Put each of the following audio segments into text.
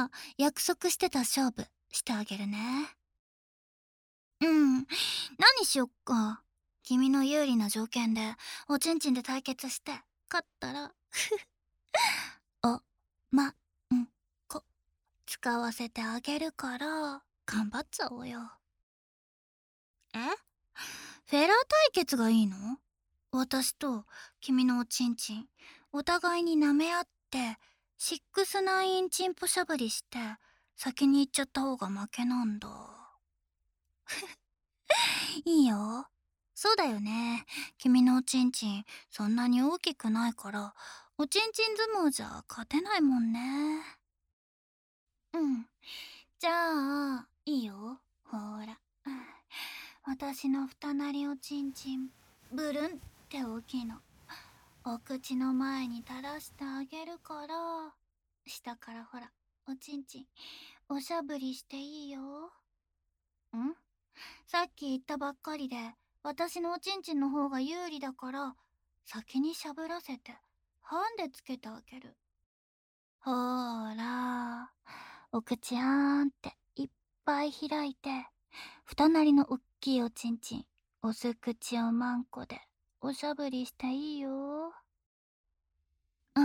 あ、約束してた勝負してあげるね。何しよっか。君の有利な条件でおちんちんで対決して勝ったらおまんこ使わせてあげるから頑張っちゃおうよ。え、フェラー対決がいいの？私と君のおちんちんお互いに舐め合って6-9チンポしゃぶりして先に行っちゃった方が負けなんだ。いいよ。そうだよね。君のおちんちんそんなに大きくないからおちんちん相撲じゃ勝てないもんね。うん。じゃあいいよ。ほら、私の二なりおちんちんブルンって大きいのお口の前に垂らしてあげるから下からほらおちんちんおしゃぶりしていいよ。ん、さっき言ったばっかりで私のおちんちんの方が有利だから先にしゃぶらせてハンデつけてあげる。ほーら、お口あーんっていっぱい開いて二なりのおっきいおちんちんおす口をまんこでおしゃぶりしていいよ。うん、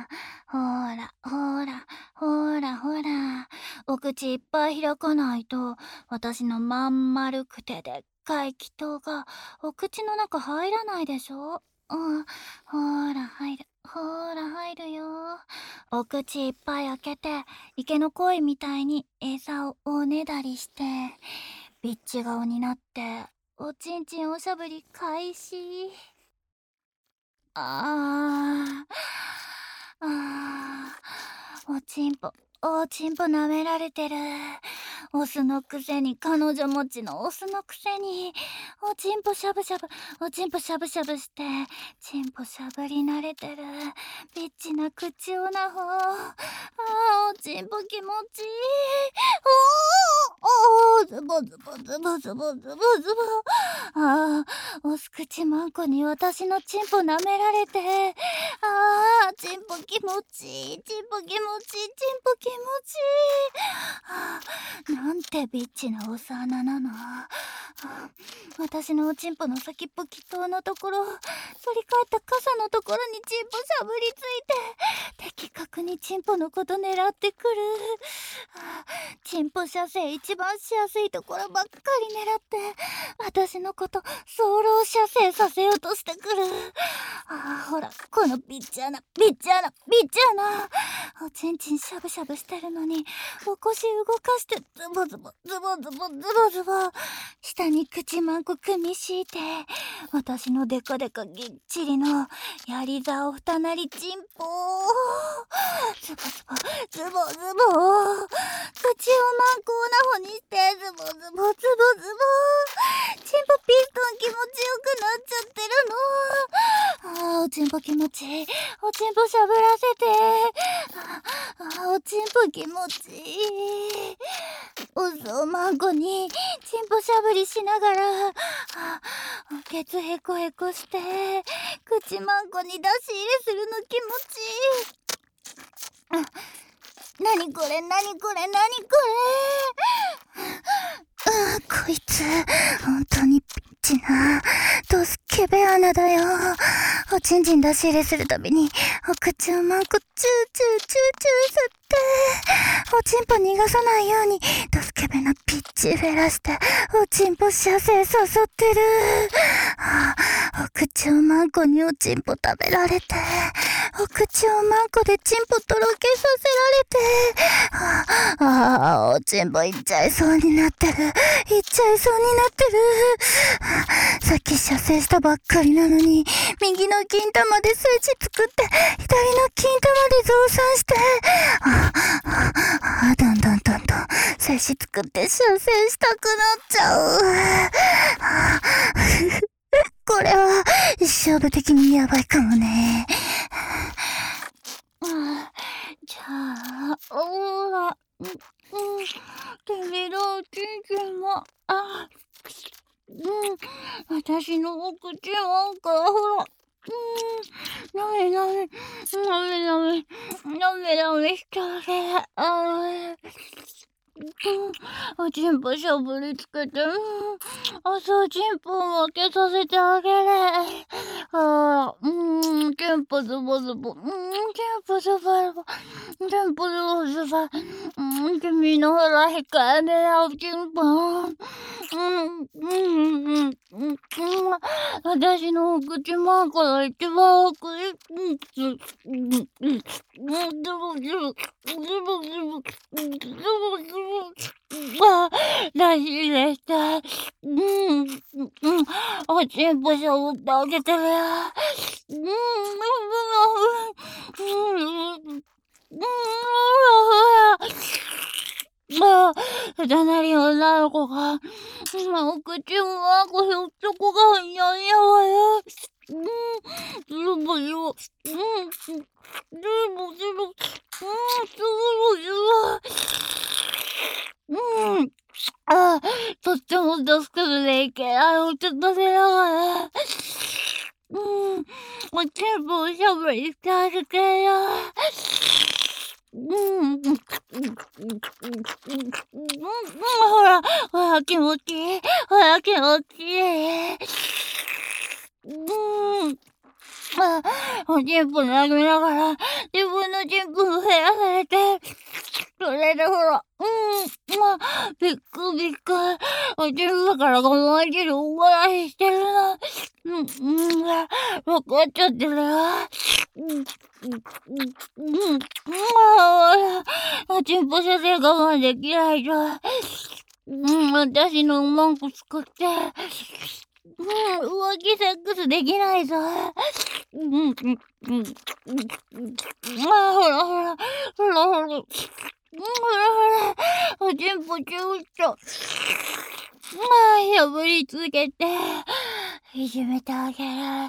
ほらほらほらほら、お口いっぱい開かないと私のまん丸くてでっかい気筒がお口の中入らないでしょ。うん、ほら入るほら入るよ。お口いっぱい開けて池の鯉みたいに餌をおねだりしてビッチ顔になっておちんちんおしゃぶり開始。あーおちんぽ舐められてる。オスのくせに彼女持ちのオスのくせにおちんぽしゃぶしゃぶおちんぽしゃぶしゃぶしてちんぽしゃぶり慣れてるビッチな口オナホ。おちんぽ気持ちいい。ズボズボズボズボズボズボ。おす口まんこに私のチンポ舐められてチンポ気持ちいいチンポ気持ちいいチンポ気持ちいい。なんてビッチなおさ穴なの。私のおちんぽの先っぽ気筒のところ反り返った傘のところにチンポしゃぶりついて的確にチンポのこと狙ってくる。チンポ射精一番しやすいところばっかり狙って私のこと早漏射精させようとしてくる。ほらこのビッチ穴ビッチ穴ビッチ穴。おちんちんしゃぶしゃぶしてるのにお腰動かしてズボズボズボズボズボズボ下に口まんこ組み敷いて私のデカデカぎっちりのやりざお二なりチンポズボズボズボズボ口をまんこオナホにしてズボズボズボズボチンポピストン気持ちよくなっちゃってるの。おちんぽ気持ちいいおちんぽしゃぶらせておちんぽ気持ちいい。おそうまんこにチンポしゃぶりしながらおケツへこへこして口まんこに出し入れするの気持ちいい。なにこれなにこれなにこれ。こいつ本当にピッチなドスケベ穴だよ。おちんちん出し入れするたびにお口をまんこチューチューチューチュー吸っておちんぽ逃がさないようにドスケベなピッチフェラしておちんぽ射精誘ってる。お口をまんこにおちんぽ食べられてお口をまんこでチンポとろけさせられておちんぽいっちゃいそうになってるいっちゃいそうになってる。さっき射精したばっかりなのに右の金玉で精子作って左の金玉で増産してどんどん精子作って射精したくなっちゃう。これは勝負的にやばいかもね。じゃあほら君のおちんちんも私のお口なんかほらなめなめ、なめなめ、なめなめしてあげる。おちんぽしゃぶりつけて、おちんぽを開けさせてあげる。ちんぽズボズボ、ちんぽズボズボ、ちんぽズボズボ、君のほら控えめなおちんぽ。私のお口まんから一番奥へ、らしいでした。おちんぽしゃぶってあげてるよ。隣の女の子が、お口もあこひょっとこがいないやわよ。ズボズボ、ズボズボ、ズボズボ。とっても助かるね、けをちょっとせながら。おちんぽをしゃぶりしてあげてよ。ほら、ほら、気持ちいい。ほら、気持ちいい。おちんぽ舐めながら、自分のちんぽを減らされて、それでほら、びっくびっく。おちんぽから我慢汁お漏らししてるの。わかっちゃってるよ。おちんぽ射精我慢できないと。私のマンコ使って、浮気セックスできないぞ。ほらほら、ほらほら、ほらほら、おちんぽちゅうっと。しゃぶりつけて、いじめてあげる。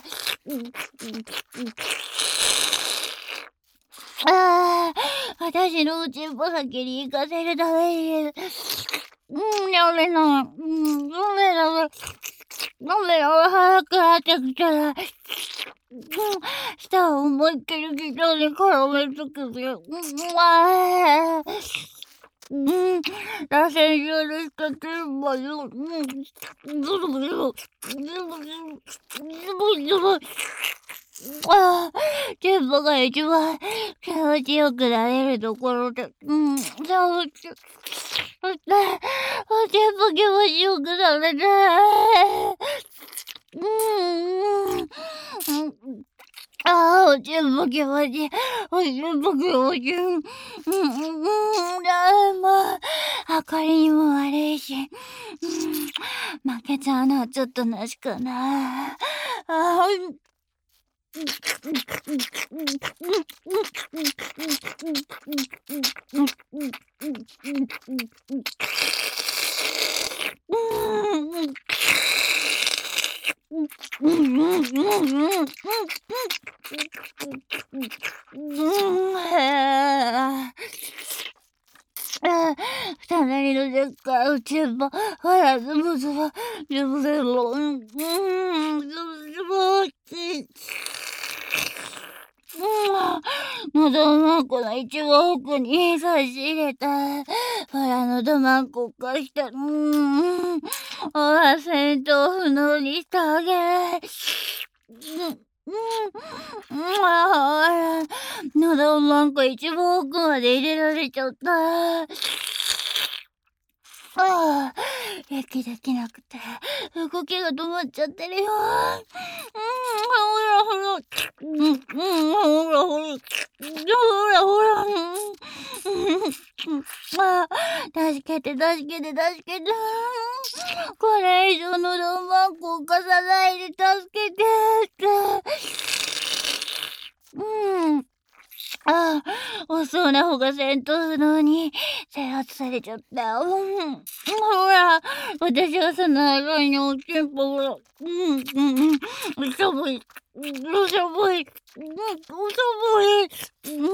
私のおちんぽ先に行かせるために、やめな、やめな、早くなってきたら、舌を思いっきりギターに絡めつけて、螺旋状でしたければよ、ズボズボ、ズボズボ、チンポが一番気持ちよくなれるところで、そう、そして、おちんぽ気持ちよくなれて、おちんぽ気持ち、おちんぽ気持ち、明かりにも悪いし、負けちゃうのはちょっとなしかな。隣のでっかいおちんぽ、ほら、ズボズボ、ズボズボ、ズボズボって。喉まんこの一番奥に差し入れた。ほら、喉まんこ貸して、ほら、戦闘不能にしてあげる。ほら、喉まんこ一番奥まで入れられちゃった。息できなくて、動きが止まっちゃってるよ。ほらほら、ほらほら、ほらほら、助けて助けて助けて。これ以上のロマンコを貸さないで助けてって。遅うな方が戦闘不能に制圧されちゃったよ。ほら、私はその間におちんぽが、おしゃぶり、おしゃぶり、おしゃぶり、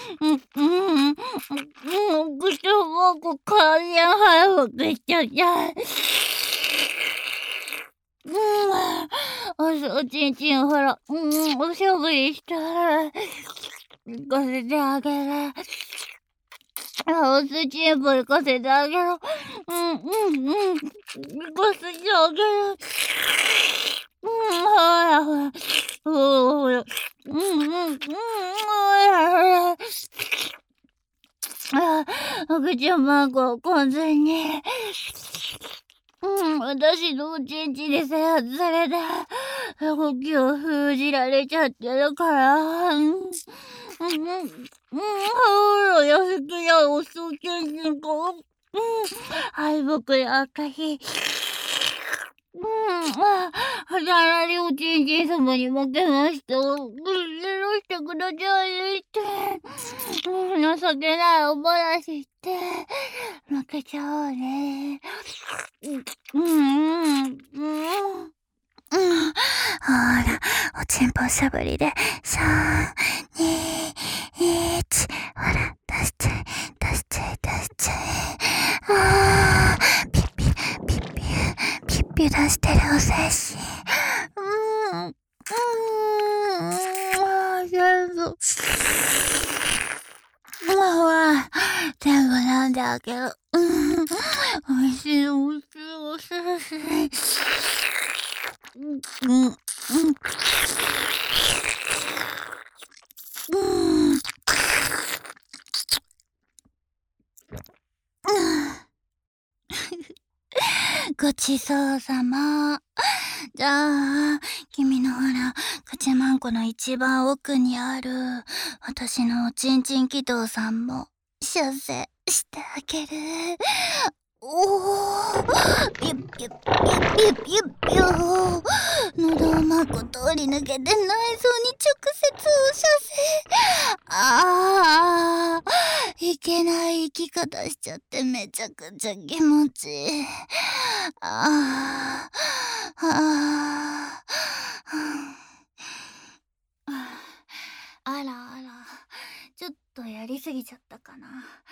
おしゃぶり、体に早くしちゃった。おしおちんちんほら、おしゃぶりしたい。行かせてあげる。おすちんぽ行かせてあげる。行かせてあげる。ほらほら。ほら。ほらほら。赤ちゃんマークを完全に。私のおちんちんで制圧されて、呼吸を封じられちゃってるから。ほら、安くやおそうけんちんか。敗北や赤ひ。肌荒れおちんちん様に負けました。許してくださいって。情けないお話って。負けちゃおうね。ほら、おちんぽしゃぶりで、3、2、1、ほら、出しちゃえ、出しちゃえ、出しちゃえ。ピッピ、ピッピ、ピッピ出してるお精子。全部。ほら、全部飲んであげる。おいしい、おいしい、おいしい。ごちそうさま。じゃあ、君のほら、口まんこの一番奥にある、私のおちんちん祈祷さんも、射精してあげる。おー、ピュッピュッピュッピュッピュッピュー。喉をまく通り抜けて内臓に直接お射精。いけない生き方しちゃってめちゃくちゃ気持ちいい。ああ、ああ、あらあら、ちょっとやりすぎちゃったかな。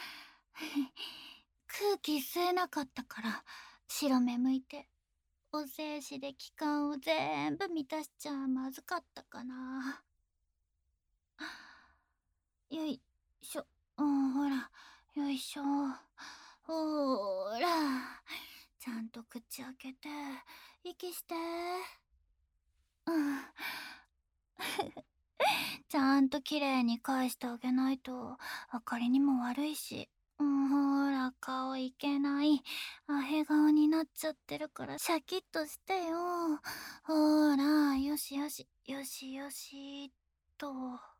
空気吸えなかったから白目向いてお精子で気管を全部満たしちゃまずかったかな。よいしょ、ほら、よいしょ、ほら、ちゃんと口開けて息して。ちゃんと綺麗に返してあげないとあかりにも悪いし。ほら、顔いけない。アヘ顔になっちゃってるからシャキッとしてよ。ほら、よしよし、よしよしっと。